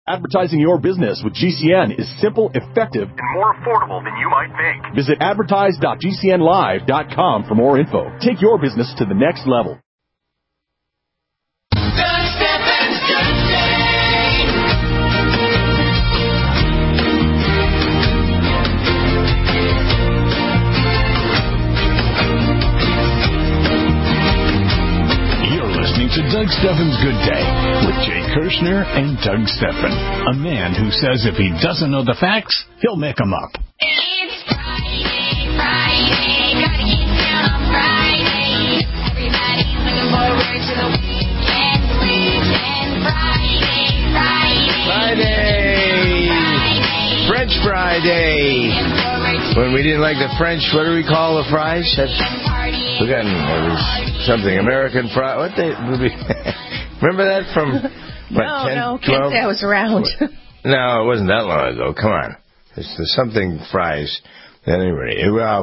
Advertising your business with GCN is simple, effective, and more affordable than you might think. Visit advertise.gcnlive.com for more info. Take your business to the next level. To Doug Steffen's Good Day with Jay Kirshner and Doug Steffen, a man who says if he doesn't know the facts, he'll make them up. It's Friday, gotta get down on Friday. Everybody's looking forward to the weekend. Friday. French Friday. When we didn't like the French, what do we call the fries? We got something American fry. What they remember that from? What, No, 10, can't say I was around. No, it wasn't that long ago. Come on, it's the something fries. Anyway,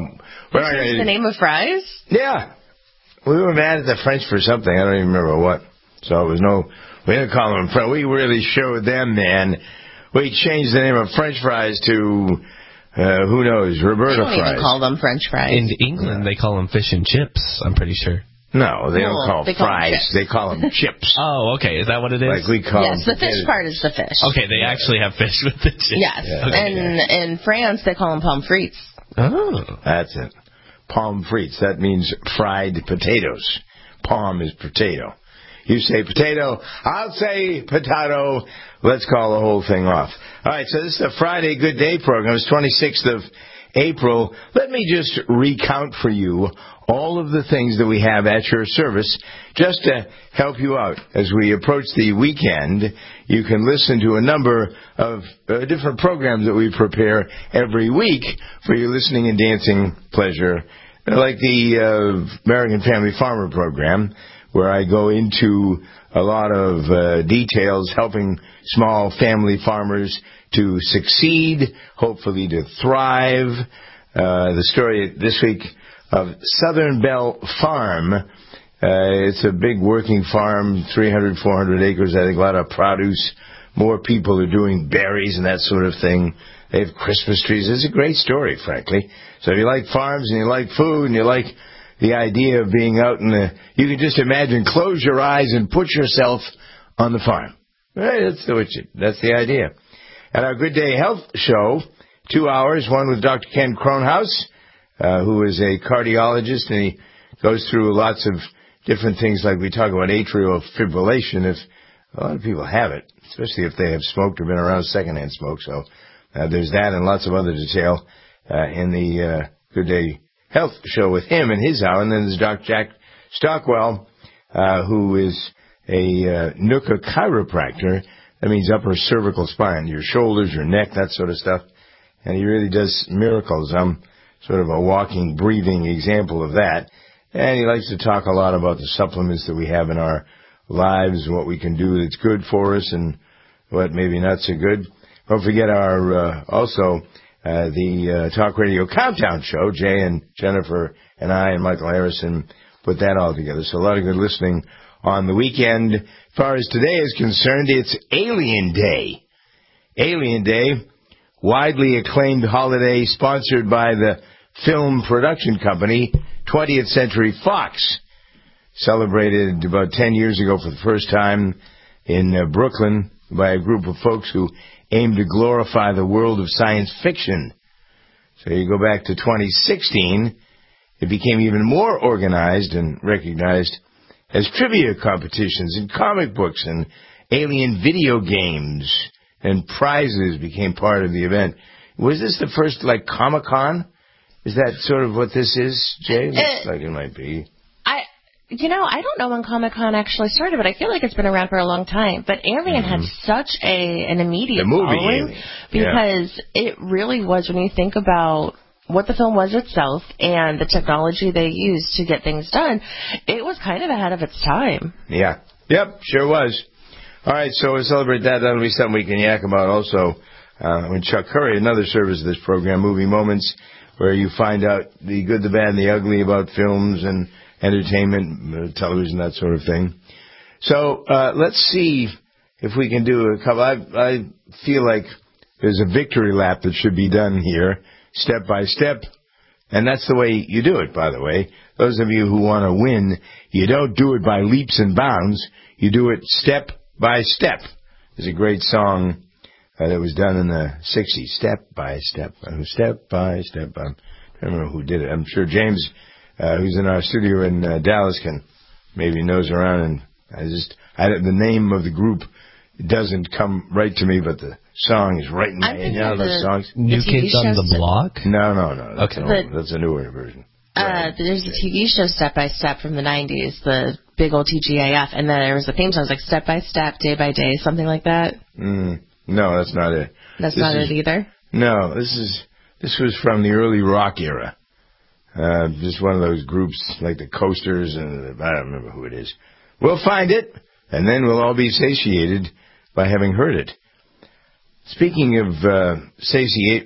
What's the name of fries? Yeah, we were mad at the French for something. I don't even remember what. So it was we didn't call them French. We really showed them, man. We changed the name of French fries to. Who knows? Roberta fries. They don't even call them French fries. In England, they call them fish and chips, I'm pretty sure. No, they don't call them fries. They call them chips. Oh, okay. Is that what it is? Like we call the fish part is the fish. Okay, they actually have fish with the chips. Yes. Yeah. Okay. In France, they call them pommes frites. Oh. That's it. Pommes frites. That means fried potatoes. Pomme is potato. You say potato, I'll say potato. Let's call the whole thing off. All right, so this is the Friday Good Day program. It's 26th of April. Let me just recount for you all of the things that we have at your service just to help you out. As we approach the weekend, you can listen to a number of different programs that we prepare every week for your listening and dancing pleasure, like the American Family Farmer program, where I go into a lot of details helping small family farmers to succeed, hopefully to thrive. The story this week of Southern Belle Farm. It's a big working farm, 300, 400 acres, I think, a lot of produce. More people are doing berries and that sort of thing. They have Christmas trees. It's a great story, frankly. So if you like farms and you like food and you like the idea of being out you can just imagine, close your eyes and put yourself on the farm. Right, that's the idea. At our Good Day Health show, 2 hours, one with Dr. Ken Kronhaus, who is a cardiologist, and he goes through lots of different things, like we talk about atrial fibrillation. If a lot of people have it, especially if they have smoked or been around secondhand smoke. So there's that and lots of other detail in the Good Day Health show with him and his hour. And then there's Dr. Jack Stockwell, who is a NUCA chiropractor. That means upper cervical spine, your shoulders, your neck, that sort of stuff. And he really does miracles. I'm sort of a walking, breathing example of that. And he likes to talk a lot about the supplements that we have in our lives, what we can do that's good for us and what maybe not so good. Don't forget our the Talk Radio Countdown show. Jay and Jennifer and I and Michael Harrison put that all together. So a lot of good listening on the weekend. As far as today is concerned, it's Alien Day. Alien Day, widely acclaimed holiday sponsored by the film production company 20th Century Fox. Celebrated about 10 years ago for the first time in Brooklyn by a group of folks who aim to glorify the world of science fiction. So you go back to 2016, it became even more organized and recognized as trivia competitions and comic books and alien video games, and prizes became part of the event. Was this the first, Comic-Con? Is that sort of what this is, Jay? Looks like it might be. I don't know when Comic-Con actually started, but I feel like it's been around for a long time. But Alien had such an immediate following because it really was, when you think about what the film was itself and the technology they used to get things done, it was kind of ahead of its time. Yeah. Yep, sure was. All right, so we'll celebrate that. That'll be something we can yak about also when Chuck Curry, another service of this program, Movie Moments, where you find out the good, the bad, and the ugly about films and entertainment, television, that sort of thing. So let's see if we can do a couple, I feel like there's a victory lap that should be done here, step by step. And that's the way you do it, by the way. Those of you who want to win, you don't do it by leaps and bounds. You do it step by step. There's a great song that was done in the 60s. Step by step, step by step. I don't remember who did it. I'm sure James, who's in our studio in Dallas, can maybe knows around. And the name of the group doesn't come right to me, but the song is right in my head. You know those songs? New Kids on the Block? No. Okay. That's a newer version. There's a TV show, Step by Step, from the 90s, the big old TGIF, and then there was a theme song, like Step by Step, Day by Day, something like that. No, that's not it. That's not it either? No, this was from the early rock era. Just one of those groups like the Coasters, and I don't remember who it is. We'll find it, and then we'll all be satiated by having heard it. Speaking of say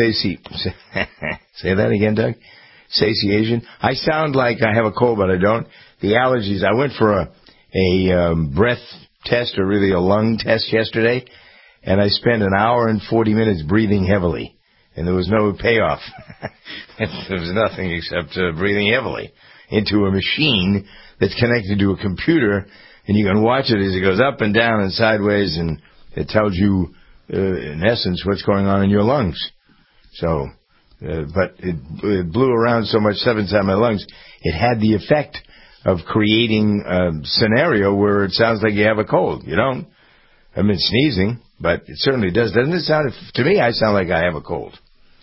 that again, Doug? Satiation. I sound like I have a cold, but I don't. The allergies. I went for a breath test, or really a lung test yesterday, and I spent an hour and 40 minutes breathing heavily, and there was no payoff. There was nothing except breathing heavily into a machine that's connected to a computer, and you can watch it as it goes up and down and sideways, and it tells you, in essence, what's going on in your lungs. So, but it blew around so much stuff inside my lungs, it had the effect of creating a scenario where it sounds like you have a cold. You don't. I mean, sneezing, but it certainly does. Doesn't it sound, to me, I sound like I have a cold.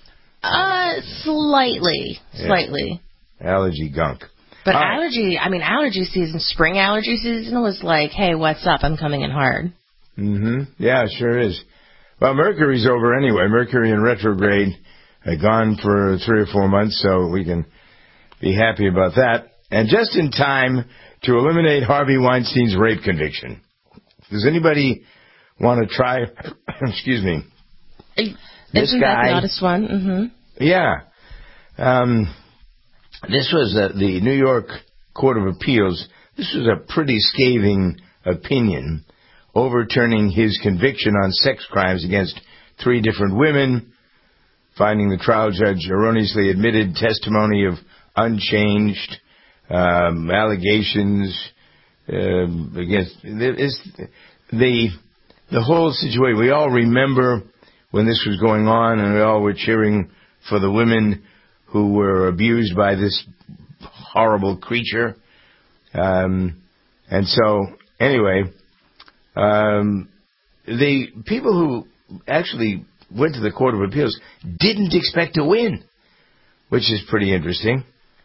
Slightly. Allergy gunk. But allergy season, spring allergy season was like, hey, what's up? I'm coming in hard. Yeah, it sure is. Well, Mercury's over anyway. Mercury in retrograde, gone for 3 or 4 months, so we can be happy about that. And just in time to eliminate Harvey Weinstein's rape conviction. Does anybody want to try? Excuse me. Isn't that the oddest one? Yeah. This was the New York Court of Appeals. This was a pretty scathing opinion, overturning his conviction on sex crimes against 3 different women, finding the trial judge erroneously admitted testimony of unchanged allegations against the whole situation. We all remember when this was going on, and we all were cheering for the women who were abused by this horrible creature. And so, anyway, the people who actually went to the Court of Appeals didn't expect to win, which is pretty interesting.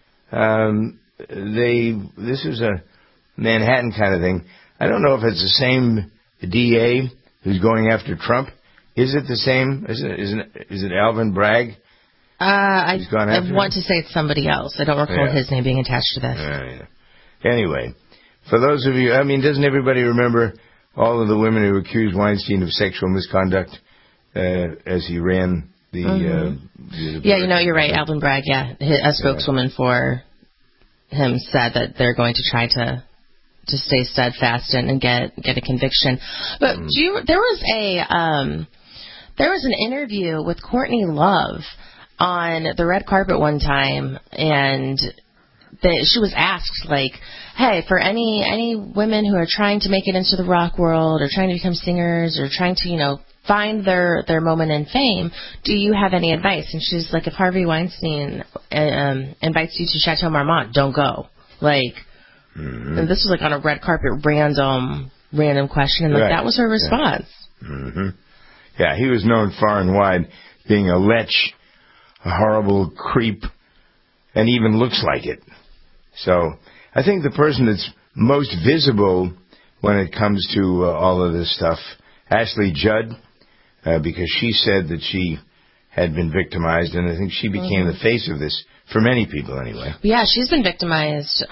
This was a Manhattan kind of thing. I don't know if it's the same DA who's going after Trump. Is it the same? Is it Alvin Bragg? I want to say it's somebody else. I don't recall his name being attached to this. Yeah. Anyway, for those of you, doesn't everybody remember all of the women who accused Weinstein of sexual misconduct as he ran the... you're right. Alvin Bragg, a spokeswoman for him said that they're going to try to stay steadfast and get a conviction. But there was an interview with Courtney Love on the red carpet one time, and she was asked, like, hey, for any women who are trying to make it into the rock world or trying to become singers or trying to, find their moment in fame, do you have any advice? And she's like, if Harvey Weinstein invites you to Chateau Marmont, don't go. Like, and this was like on a red carpet random question, and that was her response. Yeah, he was known far and wide being a lech, a horrible creep, and even looks like it. So I think the person that's most visible when it comes to all of this stuff, Ashley Judd, because she said that she had been victimized, and I think she became the face of this for many people anyway. Yeah, she's been victimized.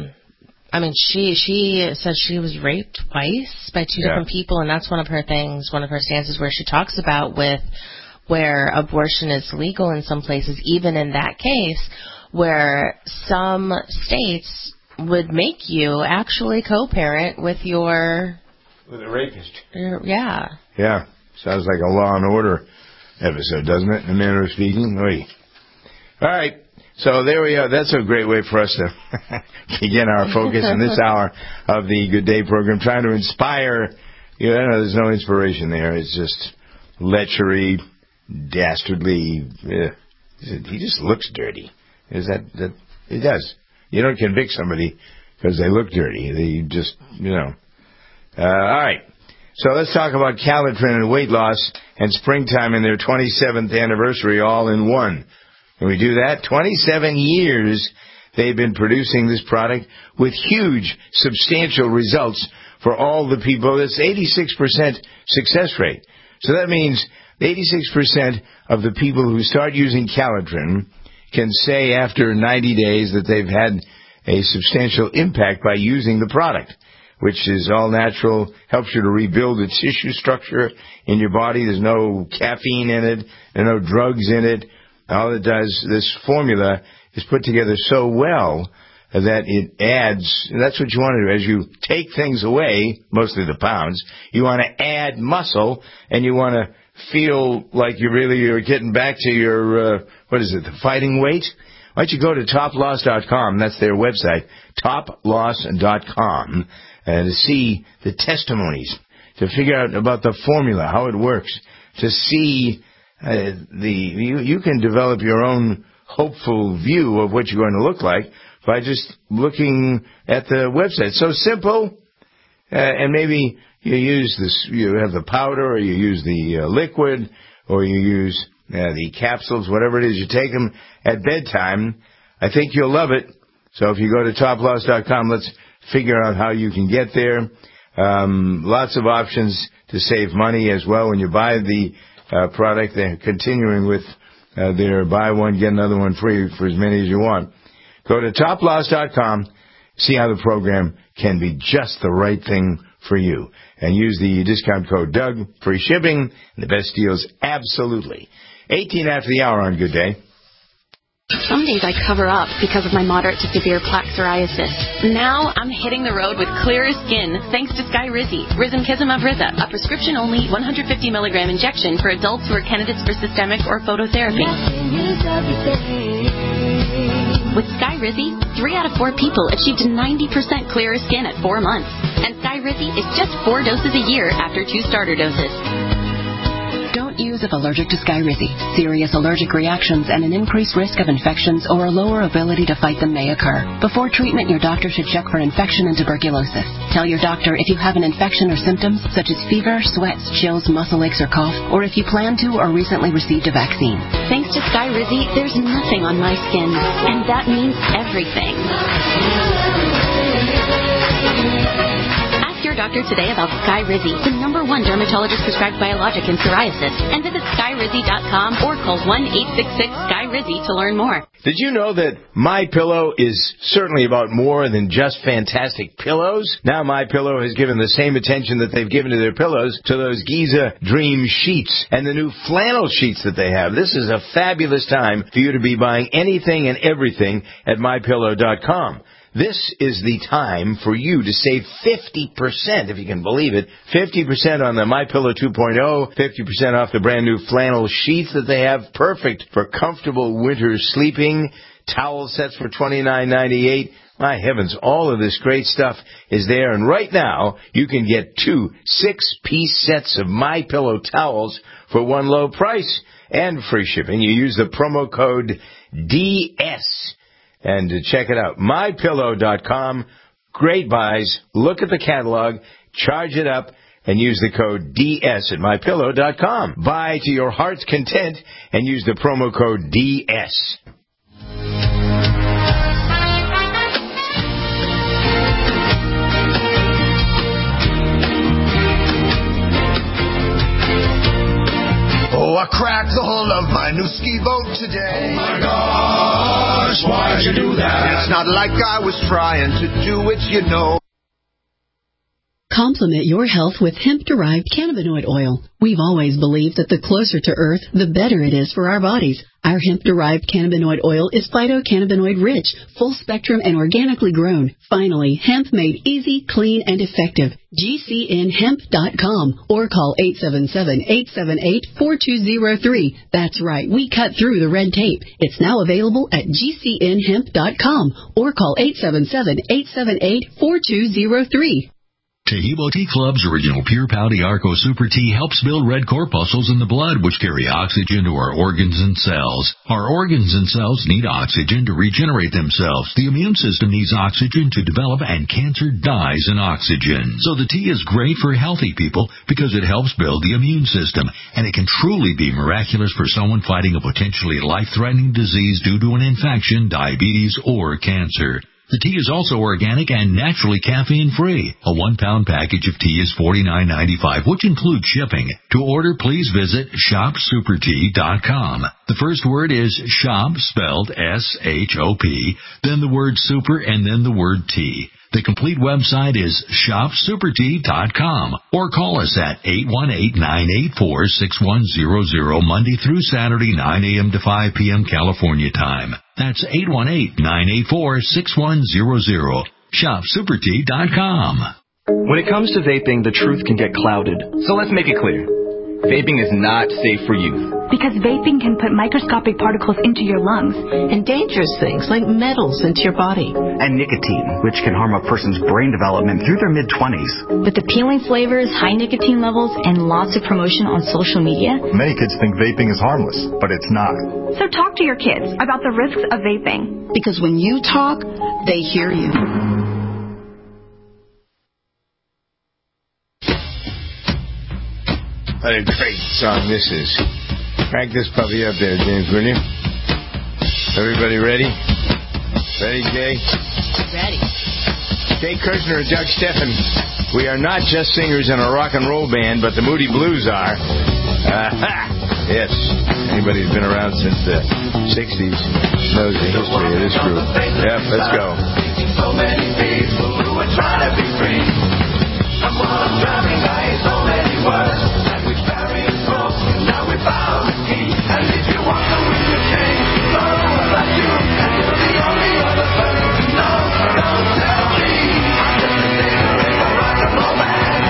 She said she was raped twice by 2 different people, and that's one of her stances where she talks about where abortion is legal in some places, even in that case, where some states would make you actually co-parent with your With a rapist. Yeah. Yeah. Sounds like a Law and Order episode, doesn't it? In a manner of speaking. Oy. All right. So there we are. That's a great way for us to begin our focus in this hour of the Good Day program, trying to inspire. You know, there's no inspiration there. It's just lechery, dastardly. He just looks dirty. Is that? He does. You don't convict somebody because they look dirty. They just, all right. So let's talk about Calitrin and weight loss and springtime and their 27th anniversary all in one. Can we do that? 27 years they've been producing this product with huge, substantial results for all the people. That's 86% success rate. So that means 86% of the people who start using Calitrin can say after 90 days that they've had a substantial impact by using the product, which is all natural, helps you to rebuild the tissue structure in your body. There's no caffeine in it. There are no drugs in it. All it does, this formula is put together so well that it adds, and that's what you want to do. As you take things away, mostly the pounds, you want to add muscle, and you want to feel like you're getting back to your, the fighting weight? Why don't you go to toploss.com, that's their website, toploss.com, to see the testimonies, to figure out about the formula, how it works, to see you can develop your own hopeful view of what you're going to look like by just looking at the website. So simple, and maybe you use this, you have the powder, or you use the liquid, or you use the capsules, whatever it is, you take them at bedtime. I think you'll love it. So if you go to toploss.com, let's figure out how you can get there. Lots of options to save money as well when you buy the product. They're continuing with their buy one, get another one free for as many as you want. Go to toploss.com, see how the program can be just the right thing for you. And use the discount code Doug, free shipping, and the best deals absolutely. 18 after the hour on Good Day. Some days I cover up because of my moderate to severe plaque psoriasis. Now I'm hitting the road with clearer skin thanks to Skyrizi, Risankizumab Riza, a prescription-only 150 milligram injection for adults who are candidates for systemic or phototherapy. With Skyrizi, 3 out of 4 people achieved 90% clearer skin at 4 months. And Skyrizi is just 4 doses a year after 2 starter doses. Don't use if allergic to Skyrizi. Serious allergic reactions and an increased risk of infections or a lower ability to fight them may occur. Before treatment, your doctor should check for infection and tuberculosis. Tell your doctor if you have an infection or symptoms such as fever, sweats, chills, muscle aches, or cough, or if you plan to or recently received a vaccine. Thanks to Skyrizi, there's nothing on my skin, and that means everything. Your doctor today about Skyrizi, the #1 dermatologist prescribed biologic in psoriasis, and visit Skyrizi.com or call 1-866-SKYRIZI to learn more. Did you know that MyPillow is certainly about more than just fantastic pillows? Now MyPillow has given the same attention that they've given to their pillows to those Giza Dream sheets and the new flannel sheets that they have. This is a fabulous time for you to be buying anything and everything at MyPillow.com. This is the time for you to save 50%, if you can believe it. 50% on the MyPillow 2.0, 50% off the brand new flannel sheets that they have. Perfect for comfortable winter sleeping. Towel sets for $29.98. My heavens, all of this great stuff is there. And right now, you can get 2 6-piece sets of MyPillow towels for one low price and free shipping. You use the promo code DS. And check it out, MyPillow.com. Great buys. Look at the catalog, charge it up, and use the code DS at MyPillow.com. Buy to your heart's content and use the promo code DS. Oh, I cracked the hull of my new ski boat today. Oh my gosh, why'd you do that? It's not like I was trying to do it, you know. Complement your health with hemp-derived cannabinoid oil. We've always believed that the closer to Earth, the better it is for our bodies. Our hemp-derived cannabinoid oil is phytocannabinoid-rich, full-spectrum, and organically grown. Finally, hemp made easy, clean, and effective. GCNhemp.com or call 877-878-4203. That's right, we cut through the red tape. It's now available at GCNhemp.com or call 877-878-4203. Tahibo Tea Club's original Pure Pau Arco Super Tea helps build red corpuscles in the blood, which carry oxygen to our organs and cells. Our organs and cells need oxygen to regenerate themselves. The immune system needs oxygen to develop, and cancer dies in oxygen. So the tea is great for healthy people because it helps build the immune system, and it can truly be miraculous for someone fighting a potentially life-threatening disease due to an infection, diabetes, or cancer. The tea is also organic and naturally caffeine-free. A 1-pound package of tea is $49.95, which includes shipping. To order, please visit shopsupertea.com. The first word is shop, spelled S-H-O-P, then the word super, and then the word tea. The complete website is shopsupertea.com or call us at 818-984-6100 Monday through Saturday, 9 a.m. to 5 p.m. California time. That's 818-984-6100. Shopsupertea.com. When it comes to vaping, the truth can get clouded. So let's make it clear. Vaping is not safe for youth. Because vaping can put microscopic particles into your lungs. And dangerous things like metals into your body. And nicotine, which can harm a person's brain development through their mid-20s. With appealing flavors, high nicotine levels, and lots of promotion on social media. Many kids think vaping is harmless, but it's not. So talk to your kids about the risks of vaping. Because when you talk, they hear you. What a great song this is. Crank this puppy up there, James, will you? Everybody ready? Ready, Jay? Ready. Jay Kirshner and Doug Steffen. We are not just singers in a rock and roll band, but the Moody Blues are. Yes. Anybody who's been around since the 60s knows the history of this group. Yep, let's go. So many people who are trying to be free. Someone drowning by so many words. Now we found the key, and if you want to win the game, no one but you, and you're the only other person to know. Don't tell me I'm just a singer in a rock and roll band.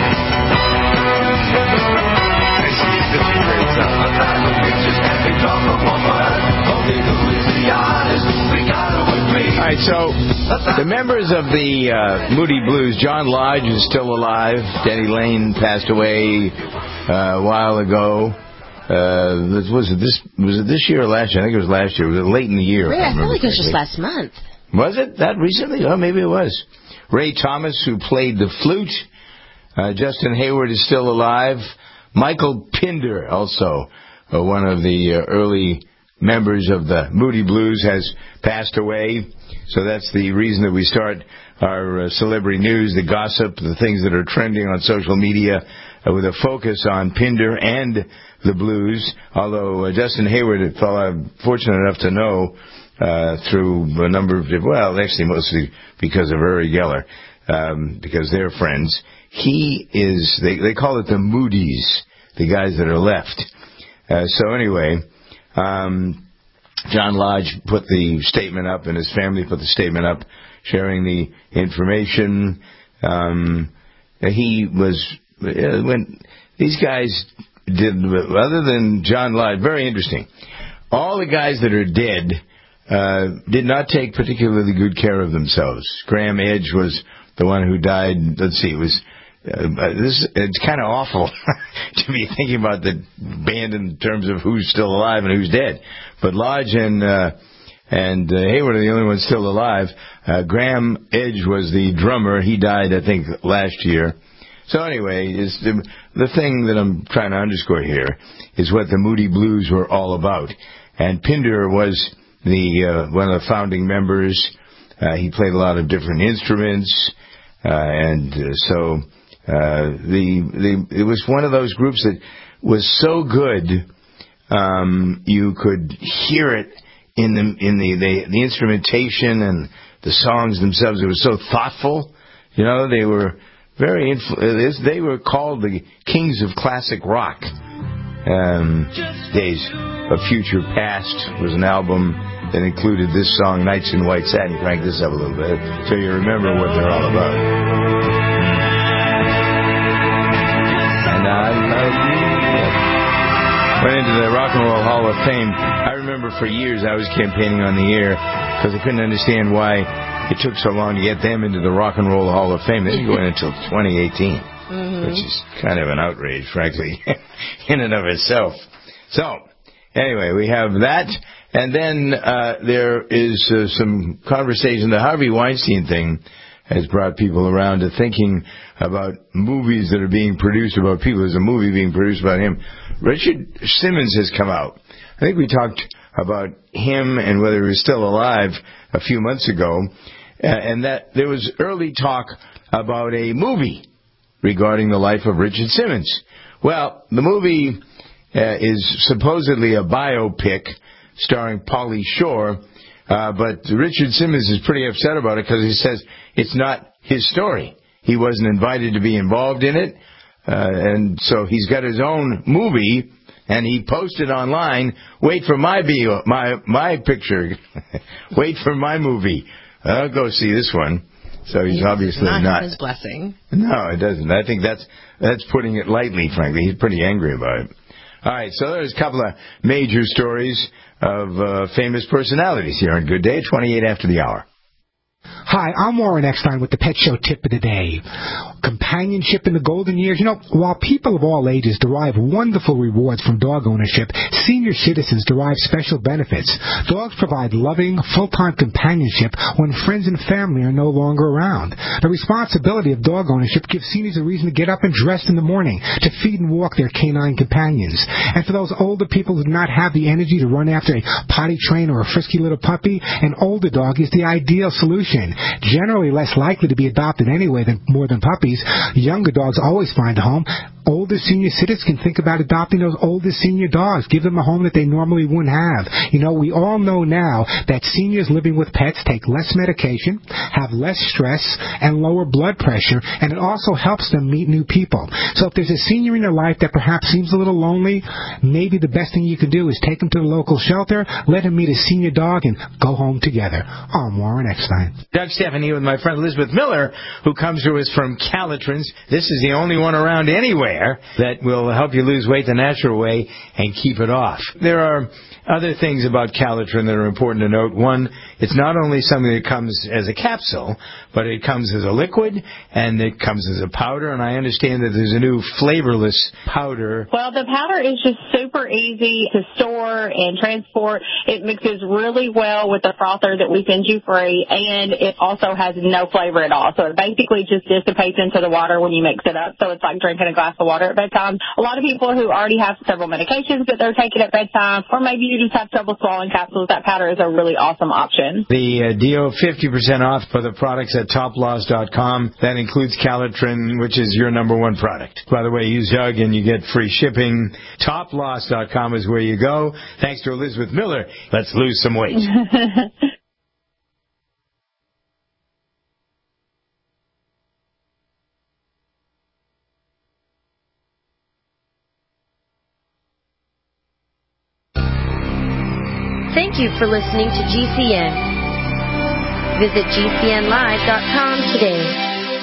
This is a great song. A time of pictures can't be drawn from one word. Only who is the artist, we gotta agree. All right, so the members of the Moody Blues, John Lodge is still alive. Denny Lane passed away a while ago. Was it this year or last year? I think it was last year. Was it late in the year? Ray, I feel like it was just last month. Was it that recently? Oh, maybe it was. Ray Thomas, who played the flute. Justin Hayward is still alive. Michael Pinder, also one of the early members of the Moody Blues, has passed away. So that's the reason that we start our celebrity news, the gossip, the things that are trending on social media, with a focus on Pinder and the Blues. Although Justin Hayward, I'm fortunate enough to know through a number of, actually mostly because of Uri Geller, because they're friends. He is, they call it the Moodies, the guys that are left. So anyway, John Lodge put the statement up, and his family put the statement up, sharing the information. He was, when these guys did, other than John Lodge, very interesting. All the guys that are dead did not take particularly good care of themselves. Graham Edge was the one who died. Let's see, it was it's kind of awful to be thinking about the band in terms of who's still alive and who's dead. But Lodge and Hayward are the only ones still alive. Graham Edge was the drummer. He died, I think, last year. So anyway, the thing that I'm trying to underscore here is what the Moody Blues were all about. And Pinder was one of the founding members. He played a lot of different instruments, so it was one of those groups that was so good you could hear it in the instrumentation and the songs themselves. It was so thoughtful. You know, they were They were called the Kings of Classic Rock. Days of Future Past was an album that included this song, Nights in White Satin. Crank this up a little bit so you remember what they're all about. And I went into the Rock and Roll Hall of Fame. I remember for years I was campaigning on the air because I couldn't understand why it took so long to get them into the Rock and Roll Hall of Fame. They didn't go in until 2018, which is kind of an outrage, frankly, in and of itself. So, anyway, we have that. And then there is some conversation. The Harvey Weinstein thing has brought people around to thinking about movies that are being produced about people. There's a movie being produced about him. Richard Simmons has come out. I think we talked about him and whether he was still alive a few months ago, and that there was early talk about a movie regarding the life of Richard Simmons. Well, the movie is supposedly a biopic starring Pauly Shore, but Richard Simmons is pretty upset about it because he says it's not his story. He wasn't invited to be involved in it, and so he's got his own movie, and he posted online, wait for my picture, wait for my movie. I'll go see this one. So he's obviously not his blessing. No, it doesn't. I think that's putting it lightly, frankly. He's pretty angry about it. All right, so there's a couple of major stories of famous personalities here on Good Day, 28 after the hour. Hi, I'm Warren Eckstein with the Pet Show Tip of the Day. Companionship in the golden years. You know, while people of all ages derive wonderful rewards from dog ownership, senior citizens derive special benefits. Dogs provide loving, full-time companionship when friends and family are no longer around. The responsibility of dog ownership gives seniors a reason to get up and dress in the morning to feed and walk their canine companions. And for those older people who do not have the energy to run after a potty train or a frisky little puppy, an older dog is the ideal solution. Generally less likely to be adopted anyway than more than puppies, younger dogs always find a home. Older senior citizens can think about adopting those older senior dogs. Give them a home that they normally wouldn't have. You know, we all know now that seniors living with pets take less medication, have less stress, and lower blood pressure, and it also helps them meet new people. So if there's a senior in your life that perhaps seems a little lonely, maybe the best thing you can do is take him to the local shelter, let him meet a senior dog, and go home together. I'm Warren Eckstein. Doug Stephan here with my friend Elizabeth Miller, who comes to us from Calatrans. This is the only one around anywhere that will help you lose weight the natural way and keep it off. There are other things about Calatrin that are important to note. One, it's not only something that comes as a capsule, but it comes as a liquid, and it comes as a powder, and I understand that there's a new flavorless powder. Well, the powder is just super easy to store and transport. It mixes really well with the frother that we send you free, and it also has no flavor at all. So it basically just dissipates into the water when you mix it up, so it's like drinking a glass of water at bedtime. A lot of people who already have several medications that they're taking at bedtime, or maybe you just have trouble swallowing capsules, that powder is a really awesome option. The deal, 50% off for the products at toploss.com. That includes Calatrin, which is your number one product. By the way, use Doug and you get free shipping. Toploss.com is where you go. Thanks to Elizabeth Miller. Let's lose some weight. Thank you for listening to GCN. Visit GCNlive.com today.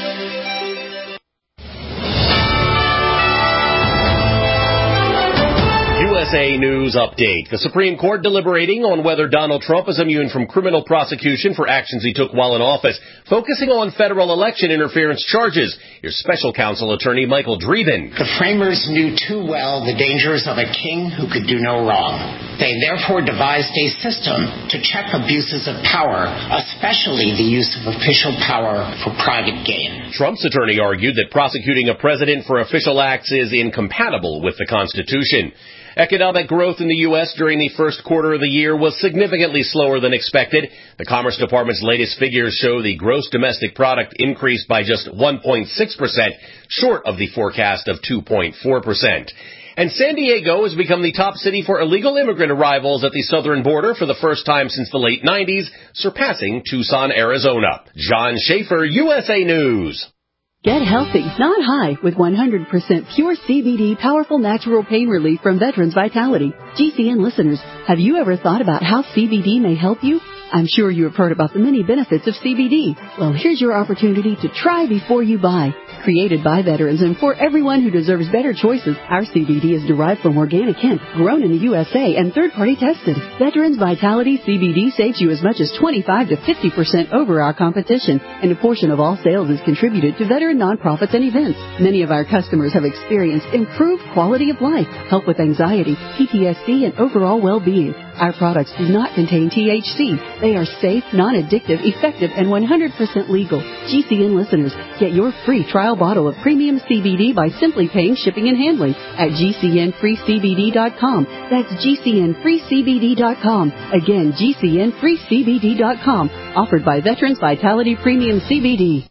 USA News Update. The Supreme Court deliberating on whether Donald Trump is immune from criminal prosecution for actions he took while in office, focusing on federal election interference charges. Here's special counsel attorney Michael Dreeben. The framers knew too well the dangers of a king who could do no wrong. They therefore devised a system to check abuses of power, especially the use of official power for private gain. Trump's attorney argued that prosecuting a president for official acts is incompatible with the Constitution. Economic growth in the U.S. during the first quarter of the year was significantly slower than expected. The Commerce Department's latest figures show the gross domestic product increased by just 1.6%, short of the forecast of 2.4%. And San Diego has become the top city for illegal immigrant arrivals at the southern border for the first time since the late 90s, surpassing Tucson, Arizona. John Schaefer, USA News. Get healthy, not high, with 100% pure CBD powerful natural pain relief from Veterans Vitality. GCN listeners, have you ever thought about how CBD may help you? I'm sure you have heard about the many benefits of CBD. Well, here's your opportunity to try before you buy. Created by veterans and for everyone who deserves better choices, our CBD is derived from organic hemp, grown in the USA, and third-party tested. Veterans Vitality CBD saves you as much as 25 to 50% over our competition, and a portion of all sales is contributed to veteran nonprofits and events. Many of our customers have experienced improved quality of life, help with anxiety, PTSD, and overall well-being. Our products do not contain THC. They are safe, non-addictive, effective, and 100% legal. GCN listeners, get your free trial bottle of premium CBD by simply paying shipping and handling at GCNFreeCBD.com. That's GCNFreeCBD.com. Again, GCNFreeCBD.com. Offered by Veterans Vitality Premium CBD.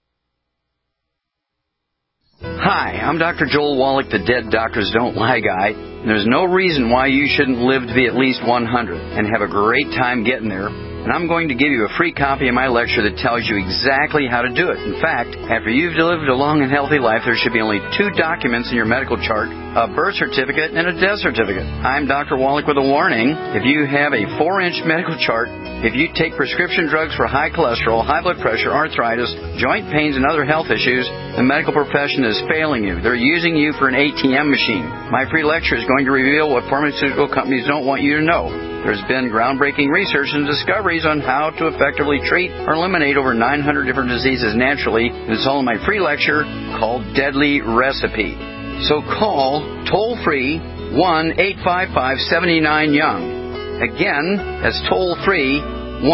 Hi, I'm Dr. Joel Wallach, the Dead Doctors Don't Lie guy. There's no reason why you shouldn't live to be at least 100 and have a great time getting there. And I'm going to give you a free copy of my lecture that tells you exactly how to do it. In fact, after you've lived a long and healthy life, there should be only 2 documents in your medical chart, a birth certificate and a death certificate. I'm Dr. Wallach with a warning. If you have a 4-inch medical chart, if you take prescription drugs for high cholesterol, high blood pressure, arthritis, joint pains, and other health issues, the medical profession is failing you. They're using you for an ATM machine. My free lecture is going to reveal what pharmaceutical companies don't want you to know. There's been groundbreaking research and discoveries on how to effectively treat or eliminate over 900 different diseases naturally. It's all in my free lecture called Deadly Recipe. So call toll-free 1-855-79-YOUNG. Again, that's toll-free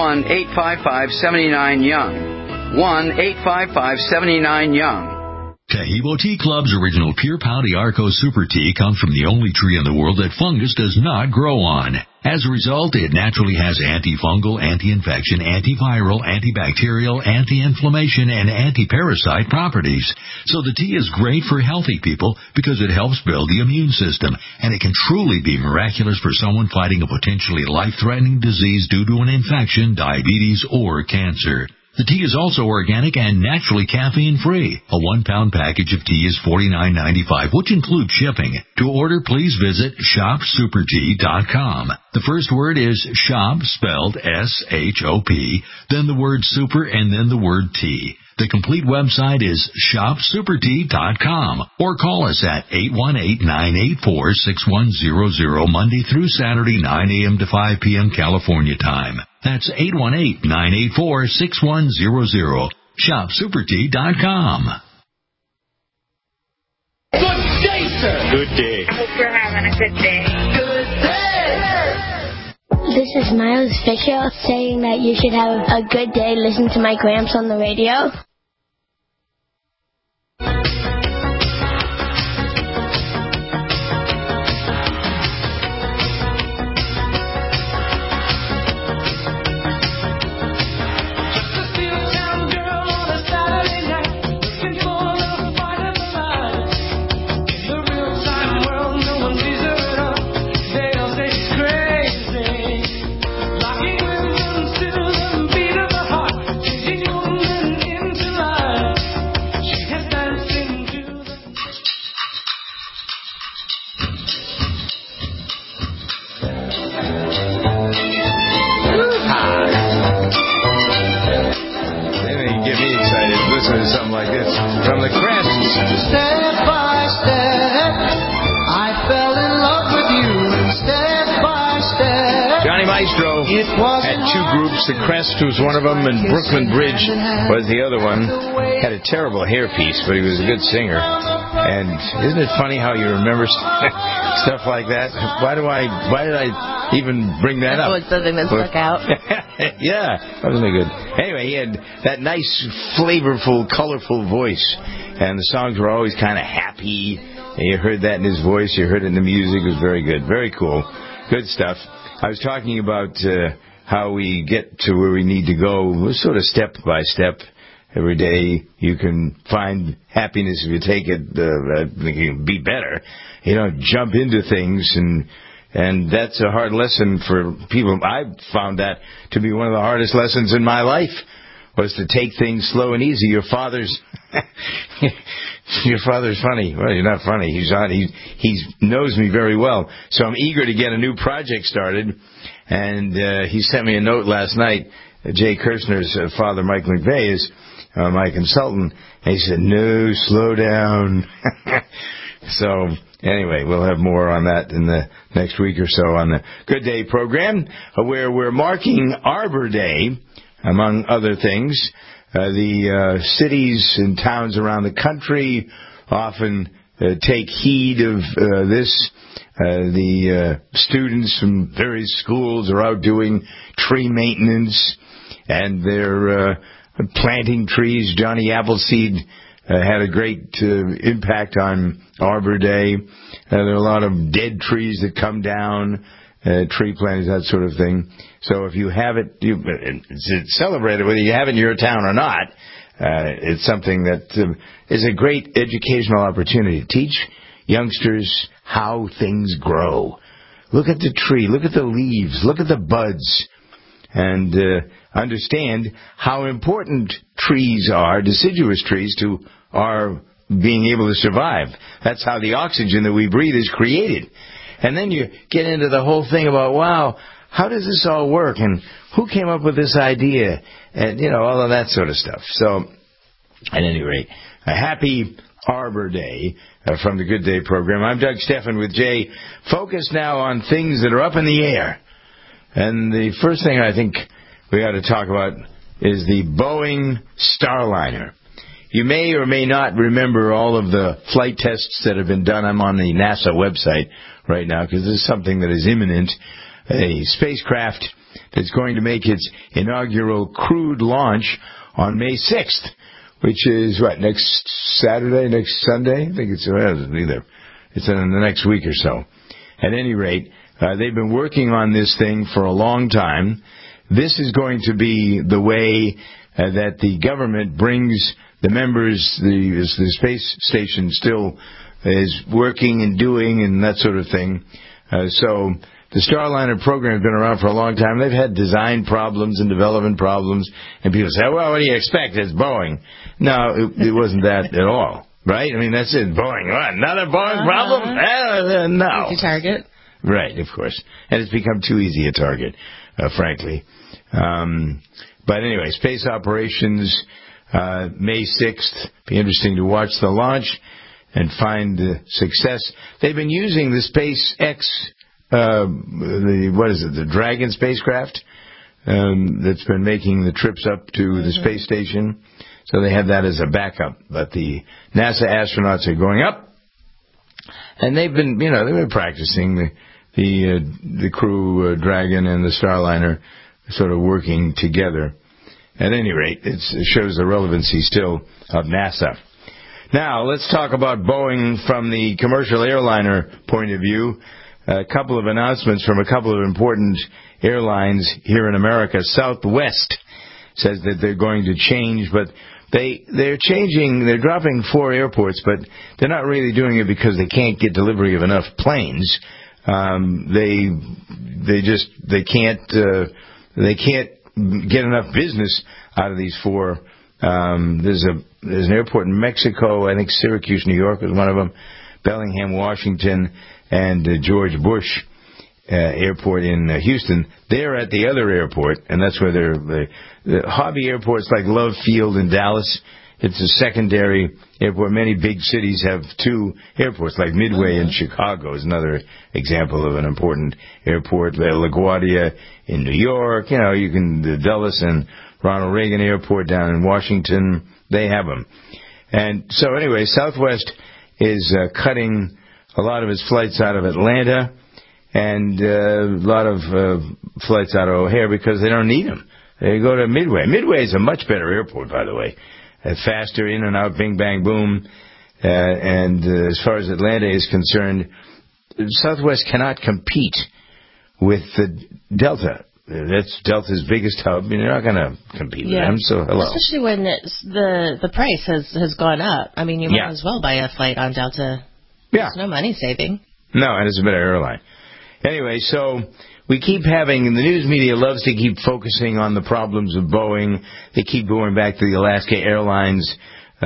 1-855-79-YOUNG. 1-855-79-YOUNG. Taheebo Tea Club's original Pure Pouty Arco Super Tea comes from the only tree in the world that fungus does not grow on. As a result, it naturally has antifungal, anti-infection, antiviral, antibacterial, anti-inflammation, and anti-parasite properties. So the tea is great for healthy people because it helps build the immune system, and it can truly be miraculous for someone fighting a potentially life-threatening disease due to an infection, diabetes, or cancer. The tea is also organic and naturally caffeine-free. A 1-pound package of tea is $49.95, which includes shipping. To order, please visit shopsupertea.com. The first word is shop, spelled S-H-O-P, then the word super, and then the word tea. The complete website is shopsupertea.com, or call us at 818-984-6100 Monday through Saturday, 9 a.m. to 5 p.m. California time. That's 818-984-6100. Shopsupertea.com. Good day, sir. Good day. Hope you're having a good day. Good day. This is Miles Fisher saying that you should have a good day listening to my Gramps on the radio. Something like this from the Crests. Step by step, I fell in love with you. Step by step. Johnny Maestro had 2 groups. The Crest was one of them, and Brooklyn Bridge was the other one. Had a terrible hairpiece, but he was a good singer. And isn't it funny how you remember stuff like that? Why did I even bring that up? Oh, it's something that stuck out. Yeah, wasn't it good? Anyway, he had that nice, flavorful, colorful voice, and the songs were always kind of happy. And you heard that in his voice. You heard it in the music. It was very good, very cool, good stuff. I was talking about how we get to where we need to go, sort of step by step. Every day you can find happiness if you take it. You can be better. You don't jump into things, and that's a hard lesson for people. I've found that to be one of the hardest lessons in my life. was to take things slow and easy. Your father's funny. Well, you're not funny. He knows me very well. So I'm eager to get a new project started. And he sent me a note last night. Jay Kirshner's father, Mike McVeigh, is my consultant. And he said, no, slow down. So anyway, we'll have more on that in the next week or so on the Good Day program, where we're marking Arbor Day, among other things. The cities and towns around the country often take heed of this. The students from various schools are out doing tree maintenance, and they're planting trees. Johnny Appleseed had a great impact on Arbor Day. There are a lot of dead trees that come down, tree plantings, that sort of thing. So if you have it, it's celebrated whether you have it in your town or not. It's something that is a great educational opportunity to teach youngsters how things grow. Look at the tree, look at the leaves, look at the buds, and understand how important trees are, deciduous trees, to our being able to survive. That's how the oxygen that we breathe is created. And then you get into the whole thing about, wow, how does this all work? And who came up with this idea? And, all of that sort of stuff. So, at any rate, a happy Arbor Day from the Good Day program. I'm Doug Steffen with Jay. Focus now on things that are up in the air. And the first thing I think we ought to talk about is the Boeing Starliner. You may or may not remember all of the flight tests that have been done. I'm on the NASA website right now because this is something that is imminent. A spacecraft that's going to make its inaugural crewed launch on May 6th, which is, next Saturday, next Sunday? I think it's either. It's in the next week or so. At any rate, they've been working on this thing for a long time. This is going to be the way that the government brings the members, the space station still is working and doing and that sort of thing. So the Starliner program has been around for a long time. They've had design problems and development problems, and people say, well, what do you expect? It's Boeing. No, it wasn't that at all, right? I mean, that's it. Boeing. What, another Boeing problem? No. Easy target. Right, of course. And it's become too easy a target, frankly. But anyway, space operations, May 6th. Be interesting to watch the launch and find success. They've been using the SpaceX, the Dragon spacecraft, that's been making the trips up to the space station. So they have that as a backup. But the NASA astronauts are going up, and they've been practicing. The crew, Dragon and the Starliner, sort of working together. At any rate, it shows the relevancy still of NASA. Now, let's talk about Boeing from the commercial airliner point of view. A couple of announcements from a couple of important airlines here in America. Southwest says that they're going to change, but they're changing. They're dropping 4 airports, but they're not really doing it because they can't get delivery of enough planes. They can't get enough business out of these 4. There's an airport in Mexico. I think Syracuse, New York is one of them. Bellingham, Washington, and George Bush Airport in Houston. They're at the other airport, and that's where the hobby airports like Love Field in Dallas. It's a secondary airport. Many big cities have 2 airports, like Midway in Chicago is another example of an important airport. LaGuardia in New York, the Dulles and Ronald Reagan Airport down in Washington, they have them. And so anyway, Southwest is cutting a lot of its flights out of Atlanta and a lot of flights out of O'Hare because they don't need them. They go to Midway. Midway is a much better airport, by the way. Faster, in and out, bing, bang, boom. And as far as Atlanta is concerned, Southwest cannot compete with the Delta. That's Delta's biggest hub. You're not going to compete with them, so hello. Especially when the price has gone up. I mean, you might as well buy a flight on Delta. Yeah. There's no money saving. No, and it's a better airline. Anyway, so we keep having, the news media loves to keep focusing on the problems of Boeing. They keep going back to the Alaska Airlines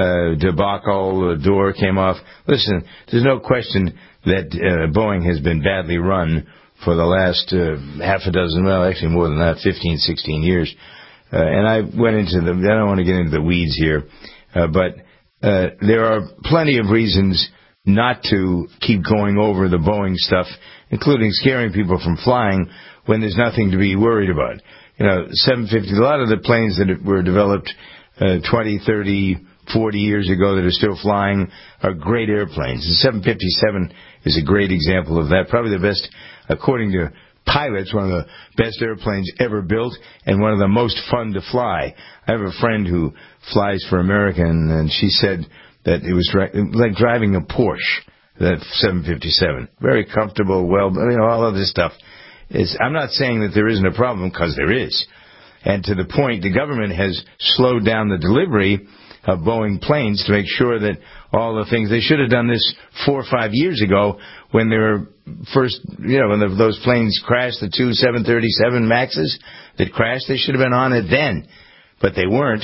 debacle. The door came off. Listen, there's no question that Boeing has been badly run for the last half a dozen, well, actually more than that, 15, 16 years. And I went into I don't want to get into the weeds here, but there are plenty of reasons not to keep going over the Boeing stuff, including scaring people from flying when there's nothing to be worried about. 750, a lot of the planes that were developed 20, 30, 40 years ago that are still flying are great airplanes. The 757 is a great example of that. Probably the best, according to pilots, one of the best airplanes ever built and one of the most fun to fly. I have a friend who flies for American, and she said that it was like driving a Porsche, that 757. Very comfortable, all of this stuff. I'm not saying that there isn't a problem, because there is. And to the point, the government has slowed down the delivery of Boeing planes to make sure that all the things, they should have done this 4 or 5 years ago when they were first, when those planes crashed, the two 737 Maxes that crashed, they should have been on it then. But they weren't.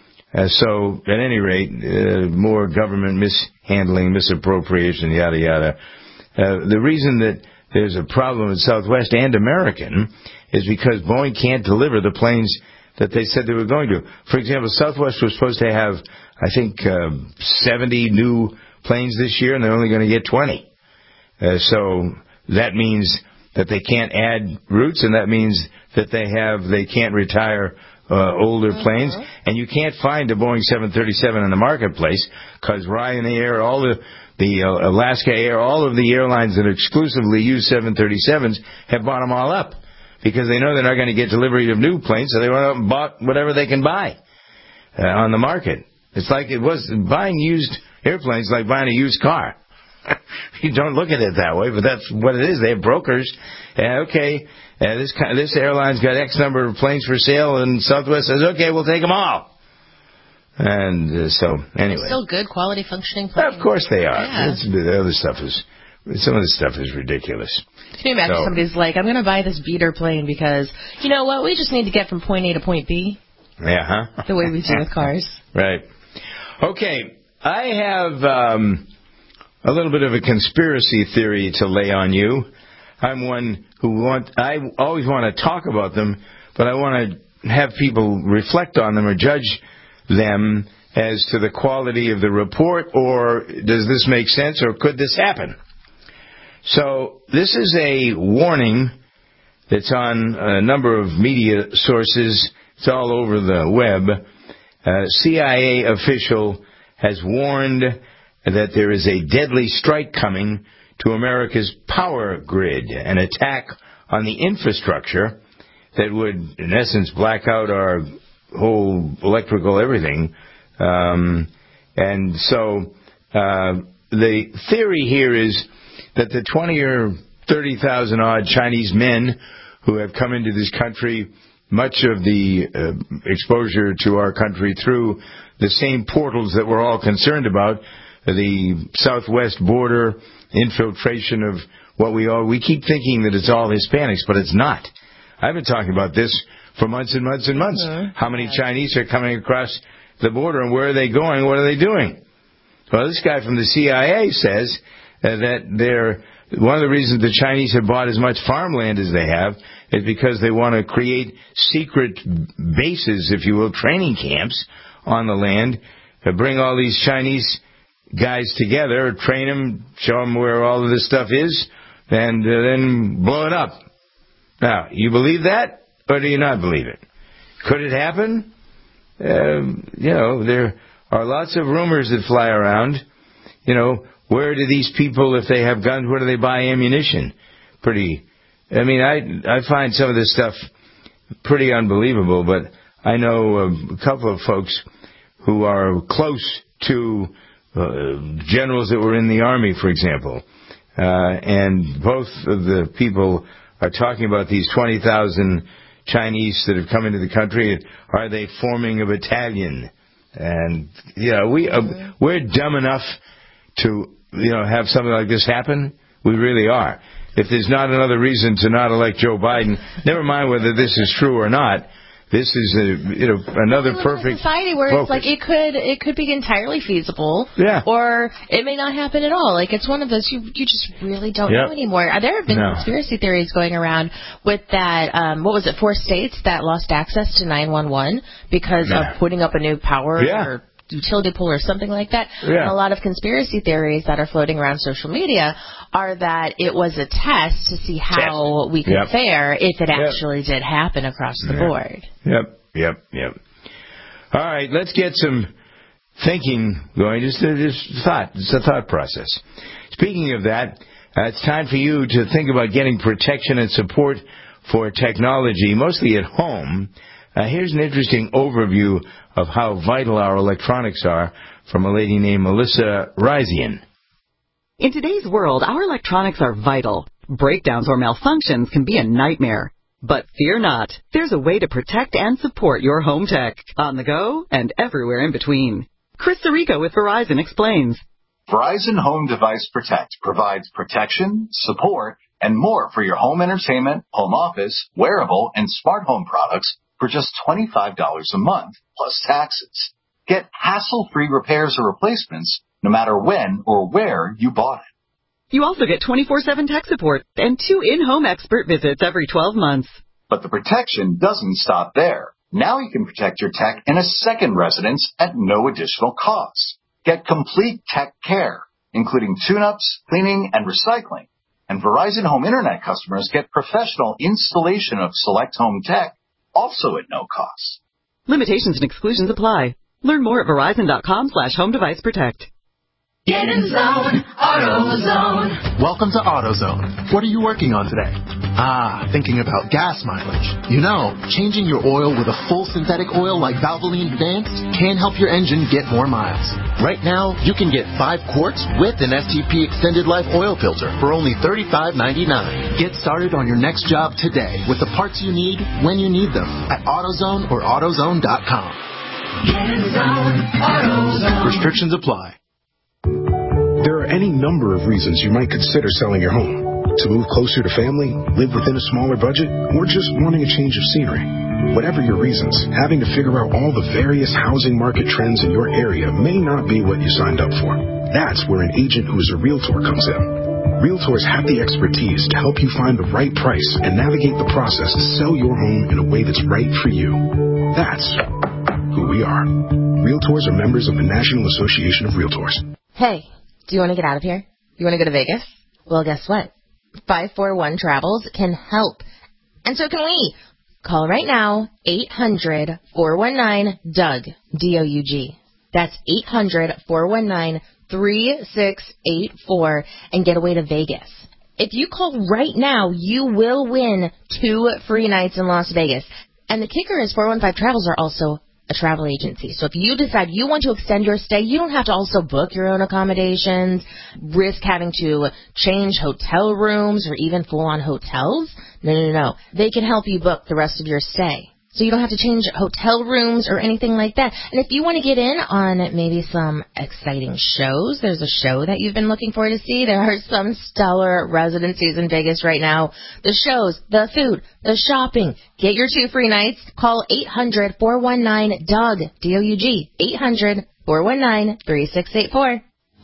So, at any rate, more government mishandling, misappropriation, yada, yada. The reason that there's a problem with Southwest and American is because Boeing can't deliver the planes that they said they were going to. For example, Southwest was supposed to have, I think, 70 new planes this year, and they're only going to get 20. So that means that they can't add routes, and that means that they can't retire older planes, and you can't find a Boeing 737 in the marketplace because Ryanair, all the Alaska Air, all of the airlines that exclusively use 737s have bought them all up because they know they're not going to get delivery of new planes, so they went out and bought whatever they can buy on the market. It's like it was buying used airplanes, like buying a used car. You don't look at it that way, but that's what it is. They have brokers. This airline's got X number of planes for sale, and Southwest says, okay, we'll take them all. And so, anyway. Still good, quality, functioning planes. Of course they are. Yeah. The other stuff some of the stuff is ridiculous. Can you imagine somebody's like, I'm going to buy this beater plane because, you know what, we just need to get from point A to point B. Yeah, huh? The way we do with cars. Right. Okay, I have a little bit of a conspiracy theory to lay on you. I'm one I always want to talk about them, but I want to have people reflect on them or judge them as to the quality of the report, or does this make sense, or could this happen? So this is a warning that's on a number of media sources. It's all over the web. A CIA official has warned that there is a deadly strike coming to America's power grid, an attack on the infrastructure that would, in essence, black out our whole electrical everything. And so the theory here is that the 20 or 30,000 odd Chinese men who have come into this country, much of the exposure to our country through the same portals that we're all concerned about, the southwest border, infiltration of what we keep thinking that it's all Hispanics, but it's not. I've been talking about this for months and months and months. How many Chinese are coming across the border, and where are they going? What are they doing? Well, this guy from the CIA says that one of the reasons the Chinese have bought as much farmland as they have is because they want to create secret bases, if you will, training camps on the land, bring all these Chinese guys together, train them, show them where all of this stuff is, and then blow it up. Now, you believe that, or do you not believe it? Could it happen? There are lots of rumors that fly around. Where do these people, if they have guns, where do they buy ammunition? I find some of this stuff pretty unbelievable, but I know a couple of folks who are close to generals that were in the Army, for example. And both of the people are talking about these 20,000 Chinese that have come into the country. Are they forming a battalion? And, we're dumb enough to, have something like this happen. We really are. if there's not another reason to not elect Joe Biden, never mind whether this is true or not. This is another perfect society where focus. It's like it could be entirely feasible, or it may not happen at all. Like it's one of those you just really don't know anymore. There have been conspiracy theories going around with that. What was it? 4 states that lost access to 911 because of putting up a new power or utility pole or something like that. And a lot of conspiracy theories that are floating around social media are that it was a test to see how we could fare if it actually did happen across the board. Yep. All right, let's get some thinking going. Just thought. It's a thought process. Speaking of that, it's time for you to think about getting protection and support for technology, mostly at home. Here's an interesting overview of how vital our electronics are from a lady named Melissa Rizian. In today's world, our electronics are vital. Breakdowns or malfunctions can be a nightmare. But fear not. There's a way to protect and support your home tech, on the go and everywhere in between. Chris Sirico with Verizon explains. Verizon Home Device Protect provides protection, support, and more for your home entertainment, home office, wearable, and smart home products for just $25 a month, plus taxes. Get hassle-free repairs or replacements no matter when or where you bought it. You also get 24/7 tech support and 2 in-home expert visits every 12 months. But the protection doesn't stop there. Now you can protect your tech in a second residence at no additional cost. Get complete tech care, including tune-ups, cleaning, and recycling. And Verizon Home Internet customers get professional installation of select home tech, also at no cost. Limitations and exclusions apply. Learn more at Verizon.com/HomeDeviceProtect. Get in zone, AutoZone. Welcome to AutoZone. What are you working on today? Thinking about gas mileage. You know, changing your oil with a full synthetic oil like Valvoline Advanced can help your engine get more miles. Right now, you can get 5 quarts with an STP Extended Life oil filter for only $35.99. Get started on your next job today with the parts you need when you need them at AutoZone or AutoZone.com. Get in zone, AutoZone. Restrictions apply. There are any number of reasons you might consider selling your home. To move closer to family, live within a smaller budget, or just wanting a change of scenery. Whatever your reasons, having to figure out all the various housing market trends in your area may not be what you signed up for. That's where an agent who is a realtor comes in. Realtors have the expertise to help you find the right price and navigate the process to sell your home in a way that's right for you. That's who we are. Realtors are members of the National Association of Realtors. Hey, do you want to get out of here? You want to go to Vegas? Well, guess what? 541 Travels can help. And so can we. Call right now, 800-419-DOUG, D-O-U-G. That's 800-419-3684 and get away to Vegas. If you call right now, you will win 2 free nights in Las Vegas. And the kicker is 415 Travels are also a travel agency. So if you decide you want to extend your stay, you don't have to also book your own accommodations, risk having to change hotel rooms or even full-on hotels. No. They can help you book the rest of your stay. So you don't have to change hotel rooms or anything like that. And if you want to get in on maybe some exciting shows, there's a show that you've been looking forward to see. There are some stellar residencies in Vegas right now. The shows, the food, the shopping. Get your 2 free nights. Call 800-419-DOUG, D-O-U-G, 800-419-3684.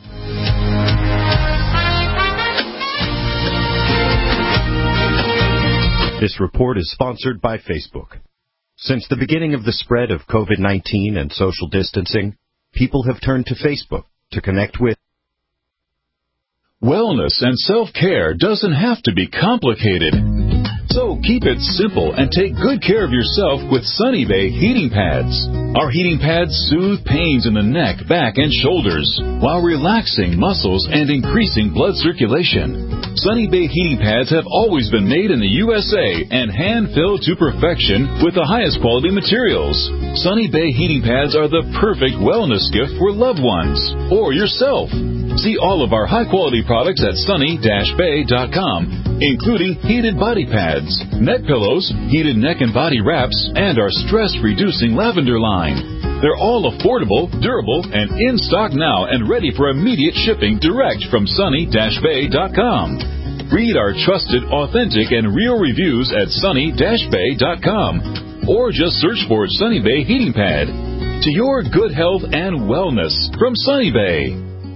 This report is sponsored by Facebook. Since the beginning of the spread of COVID-19 and social distancing, people have turned to Facebook to connect with. Wellness and self-care doesn't have to be complicated. So keep it simple and take good care of yourself with Sunny Bay heating pads. Our heating pads soothe pains in the neck, back, and shoulders while relaxing muscles and increasing blood circulation. Sunny Bay heating pads have always been made in the USA and hand-filled to perfection with the highest quality materials. Sunny Bay heating pads are the perfect wellness gift for loved ones or yourself. See all of our high-quality products at sunny-bay.com, including heated body pads, neck pillows, heated neck and body wraps, and our stress-reducing lavender line. They're all affordable, durable, and in stock now and ready for immediate shipping direct from sunny-bay.com. Read our trusted, authentic, and real reviews at sunny-bay.com or just search for Sunny Bay Heating Pad. To your good health and wellness from Sunny Bay.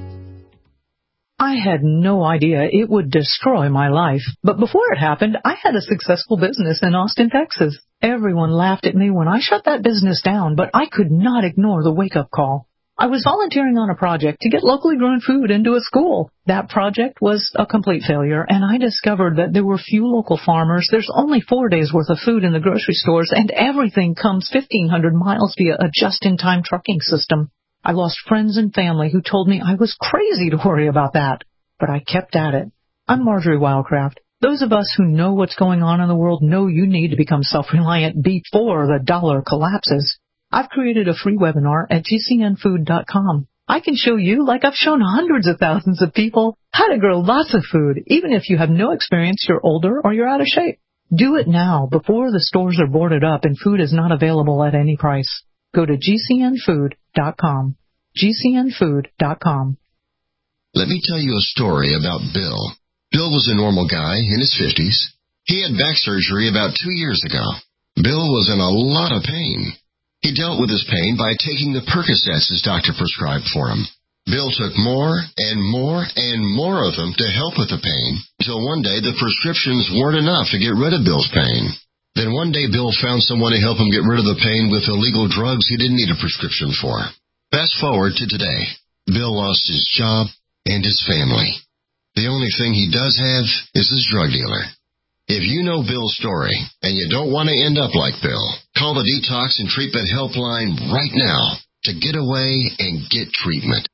I had no idea it would destroy my life. But before it happened, I had a successful business in Austin, Texas. Everyone laughed at me when I shut that business down, but I could not ignore the wake-up call. I was volunteering on a project to get locally grown food into a school. That project was a complete failure, and I discovered that there were few local farmers. There's only 4 days' worth of food in the grocery stores, and everything comes 1,500 miles via a just-in-time trucking system. I lost friends and family who told me I was crazy to worry about that, but I kept at it. I'm Marjorie Wildcraft. Those of us who know what's going on in the world know you need to become self-reliant before the dollar collapses. I've created a free webinar at gcnfood.com. I can show you, like I've shown hundreds of thousands of people, how to grow lots of food, even if you have no experience, you're older, or you're out of shape. Do it now, before the stores are boarded up and food is not available at any price. Go to gcnfood.com. gcnfood.com. Let me tell you a story about Bill. Bill was a normal guy in his 50s. He had back surgery about 2 years ago. Bill was in a lot of pain. He dealt with his pain by taking the Percocets his doctor prescribed for him. Bill took more and more and more of them to help with the pain, until one day the prescriptions weren't enough to get rid of Bill's pain. Then one day Bill found someone to help him get rid of the pain with illegal drugs he didn't need a prescription for. Fast forward to today. Bill lost his job and his family. The only thing he does have is his drug dealer. If you know Bill's story and you don't want to end up like Bill, call the Detox and Treatment Helpline right now to get away and get treatment.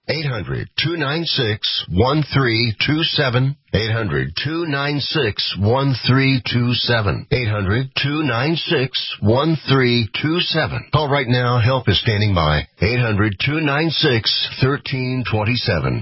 800-296-1327. 800-296-1327. 800-296-1327. Call right now. Help is standing by. 800-296-1327.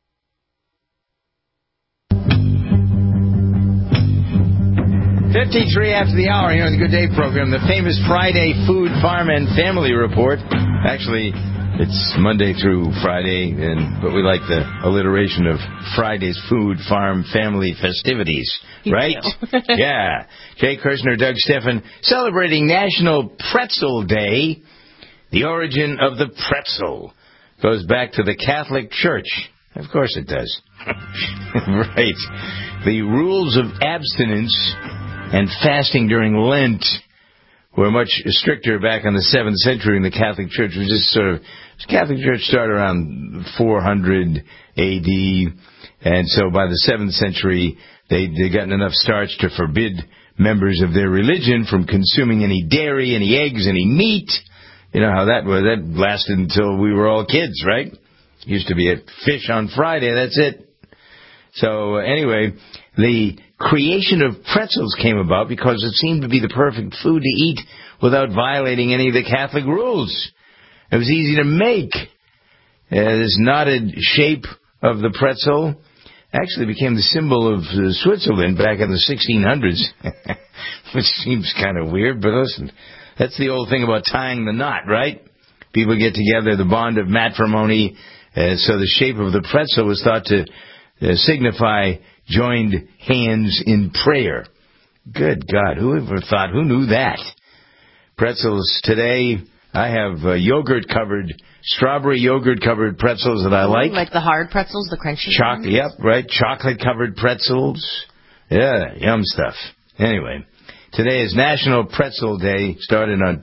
53 after the hour here on the Good Day program, the famous Friday Food, Farm, and Family Report. Actually, it's Monday through Friday, but we like the alliteration of Friday's Food, Farm, Family festivities, right? Yeah. Jay Kirshner, Doug Steffen, celebrating National Pretzel Day. The origin of the pretzel goes back to the Catholic Church. Of course it does. Right. The rules of abstinence and fasting during Lent were much stricter back in the 7th century in the Catholic Church. It was just the Catholic Church started around 400 A.D., and so by the 7th century, they'd gotten enough starch to forbid members of their religion from consuming any dairy, any eggs, any meat. You know how that was. That lasted until we were all kids, right? Used to be a fish on Friday, that's it. So anyway, the creation of pretzels came about because it seemed to be the perfect food to eat without violating any of the Catholic rules. It was easy to make. This knotted shape of the pretzel actually became the symbol of Switzerland back in the 1600s, which seems kind of weird, but listen, that's the old thing about tying the knot, right? People get together, the bond of matrimony, so the shape of the pretzel was thought to signify joined hands in prayer. Good God, who ever thought, who knew that? Pretzels today, I have strawberry yogurt-covered pretzels that I like. Like the hard pretzels, the crunchy ones? Yep, right, chocolate-covered pretzels. Yeah, yum stuff. Anyway, today is National Pretzel Day, started on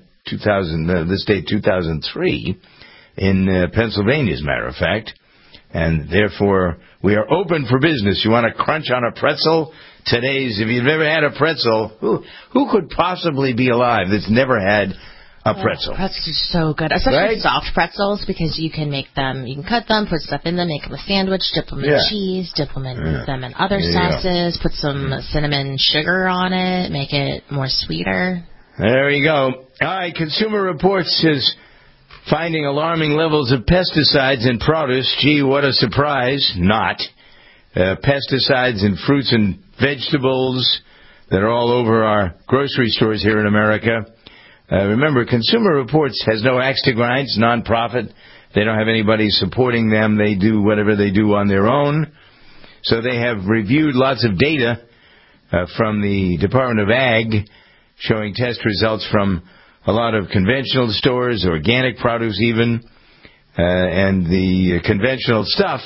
2003 in Pennsylvania, as a matter of fact. And therefore, we are open for business. You want to crunch on a pretzel? If you've never had a pretzel, who could possibly be alive that's never had a pretzel? Pretzels are so good, especially soft pretzels, because you can make them, you can cut them, put stuff in them, make them a sandwich, dip them in cheese, dip them in them in other sauces, put some cinnamon sugar on it, make it more sweeter. There you go. All right, Consumer Reports says finding alarming levels of pesticides in produce. Gee, what a surprise. Not. Pesticides in fruits and vegetables that are all over our grocery stores here in America. Remember, Consumer Reports has no axe to grind. It's non-profit. They don't have anybody supporting them. They do whatever they do on their own. So they have reviewed lots of data from the Department of Ag showing test results from a lot of conventional stores, organic produce even, and the conventional stuff.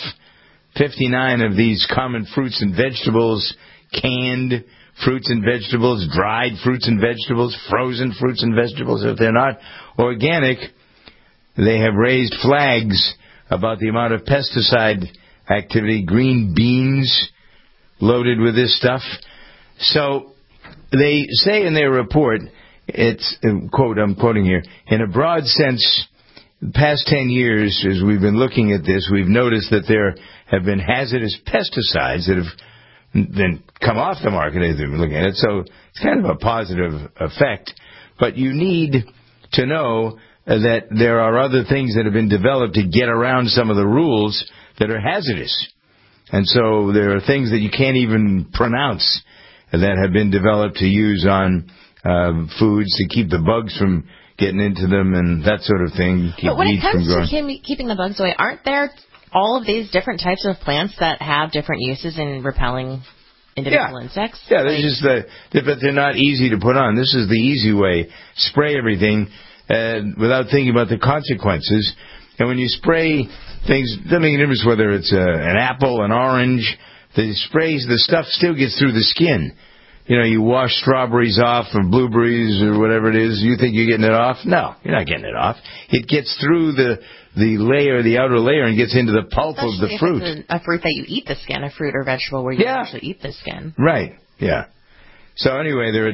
59 of these common fruits and vegetables, canned fruits and vegetables, dried fruits and vegetables, frozen fruits and vegetables. If they're not organic, they have raised flags about the amount of pesticide activity, green beans loaded with this stuff. So they say in their report, it's, quote, I'm quoting here, in a broad sense, the past 10 years, as we've been looking at this, we've noticed that there have been hazardous pesticides that have then come off the market as we've been looking at it. So it's kind of a positive effect. But you need to know that there are other things that have been developed to get around some of the rules that are hazardous. And so there are things that you can't even pronounce that have been developed to use on foods to keep the bugs from getting into them and that sort of thing. But when it comes to keeping the bugs away, aren't there all of these different types of plants that have different uses in repelling individual insects? Yeah, they're just but they're not easy to put on. This is the easy way. Spray everything without thinking about the consequences. And when you spray things, it doesn't make a difference whether it's an apple, an orange. The sprays, the stuff still gets through the skin. You know, you wash strawberries off or blueberries or whatever it is. You think you're getting it off? No, you're not getting it off. It gets through the layer, the outer layer, and gets into the pulp of the fruit. If it's a fruit that you eat the skin, a fruit or vegetable where you actually eat the skin. Right, yeah. So anyway, there are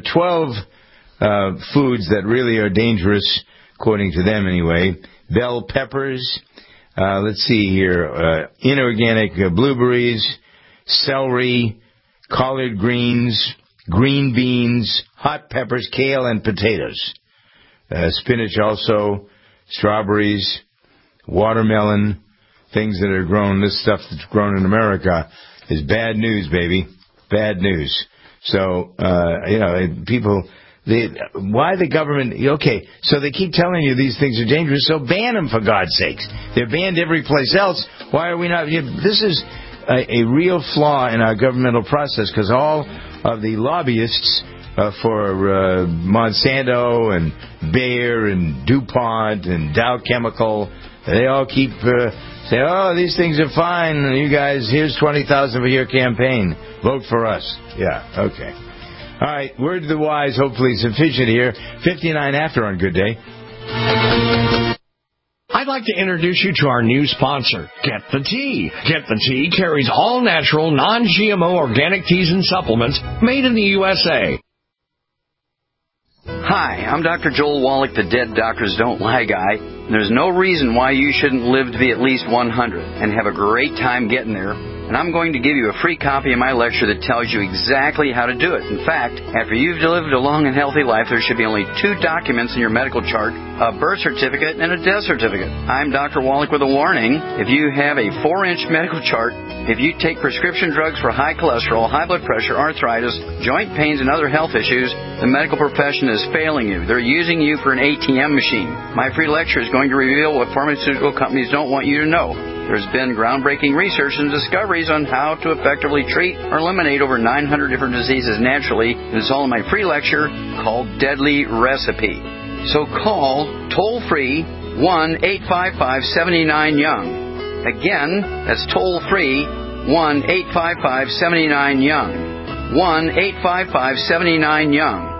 12 foods that really are dangerous, according to them anyway. Bell peppers, let's see here, inorganic blueberries, celery, collard greens, green beans, hot peppers, kale, and potatoes. Spinach also, strawberries, watermelon, things that are grown. This stuff that's grown in America is bad news, baby. Bad news. So, people, why the government, okay, so they keep telling you these things are dangerous, so ban them for God's sakes. They're banned every place else. Why are we not? This is a real flaw in our governmental process, because all of the lobbyists for Monsanto and Bayer and DuPont and Dow Chemical, they all keep saying, oh, these things are fine. You guys, here's $20,000 for your campaign. Vote for us. Yeah, okay. All right, word to the wise, hopefully sufficient here. 59 after on Good Day. I'd like to introduce you to our new sponsor, Get the Tea. Get the Tea carries all natural, non-GMO organic teas and supplements made in the USA. Hi, I'm Dr. Joel Wallach, the Dead Doctors Don't Lie guy. There's no reason why you shouldn't live to be at least 100 and have a great time getting there. And I'm going to give you a free copy of my lecture that tells you exactly how to do it. In fact, after you've lived a long and healthy life, there should be only 2 documents in your medical chart, a birth certificate and a death certificate. I'm Dr. Wallach with a warning. If you have a 4-inch medical chart, if you take prescription drugs for high cholesterol, high blood pressure, arthritis, joint pains, and other health issues, the medical profession is failing you. They're using you for an ATM machine. My free lecture is going to reveal what pharmaceutical companies don't want you to know. There's been groundbreaking research and discoveries on how to effectively treat or eliminate over 900 different diseases naturally. It's all in my free lecture called Deadly Recipe. So call toll-free 1-855-79-YOUNG. Again, that's toll-free 1-855-79-YOUNG. 1-855-79-YOUNG.